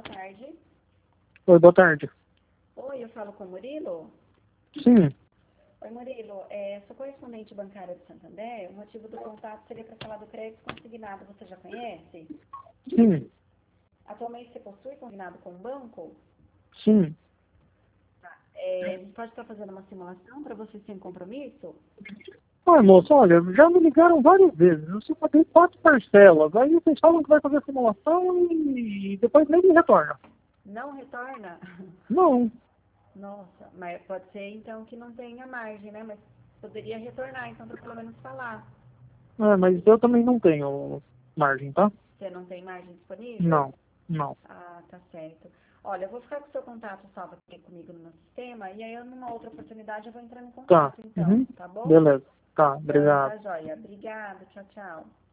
boa tarde. Oi, boa tarde. Oi, eu falo com o Murilo? Sim. Oi, Murilo. Sou correspondente bancária do Santander. O motivo do contato seria para falar do crédito consignado. Você já conhece? Sim. Atualmente você possui consignado com o banco? Sim. A gente pode estar fazendo uma simulação para você sem compromisso? Ah, moço, olha, já me ligaram várias vezes. Eu só paguei 4 parcelas. Aí vocês falam que vai fazer a simulação e depois nem me retorna. Não retorna? Não. Nossa, mas pode ser então que não tenha margem, né? Mas poderia retornar, então, para pelo menos falar. Mas eu também não tenho margem, tá? Você não tem margem disponível? Não. Não. Ah, tá certo. Olha, eu vou ficar com o seu contato salvo aqui comigo no meu sistema e aí eu, numa outra oportunidade, eu vou entrando em Tá. contato, então, Uhum. tá bom? Beleza. Tá, Então, obrigado. tá joia. Obrigada, tchau, tchau.